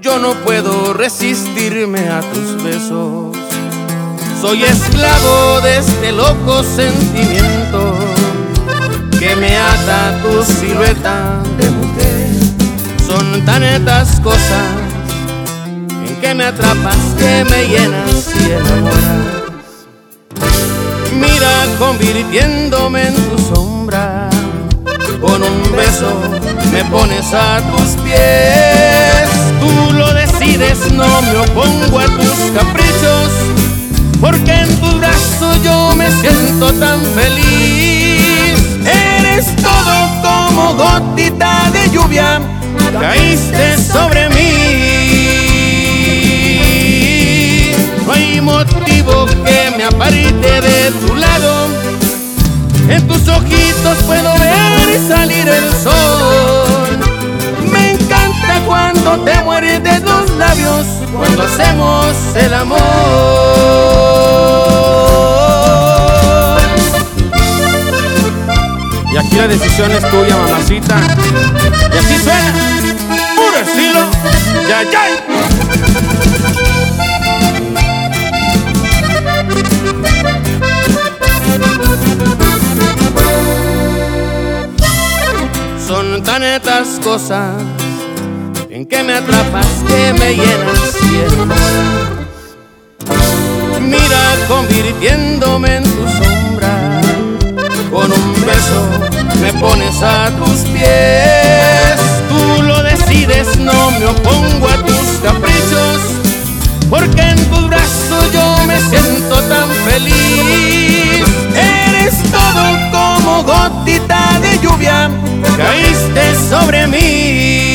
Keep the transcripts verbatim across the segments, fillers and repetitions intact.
yo no puedo resistirme a tus besos. Soy esclavo de este loco sentimiento que me ata a tu silueta de mujer. Son tantas cosas en que me atrapas, que me llenas y enamoras. Mira, convirtiéndome en tu sombra, con un beso me pones a tus pies. Tú lo decides, no me opongo a tus caprichos, porque en tu brazo yo me siento tan feliz. Eres todo como gotita de lluvia, caíste sobre mí. No hay motivo que me aparte de tu lado. En tus ojitos puedo ver salir el sol. Me encanta cuando te muerdes los labios, cuando hacemos el amor. Y aquí la decisión es tuya, mamacita. Y así suena, puro estilo, ya, ya. Son tantas cosas en que me atrapas, que me llenas y enamoras. Mira, convirtiéndome en tu sombra, con un beso me pones a tus pies. Tú lo decides, no me opongo a tus caprichos, porque en tu brazo yo me siento tan feliz. Eres todo como gotita de lluvia, caíste sobre mí.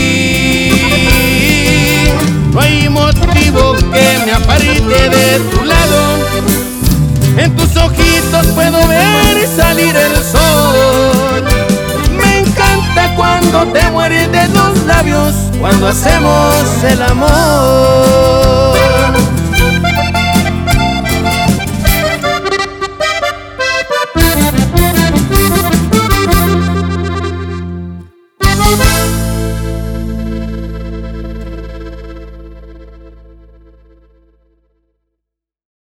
No hay motivo que me aparte de tu lado. En tus ojitos puedo ver salir el sol. Me encanta cuando te muerdes los labios, cuando hacemos el amor.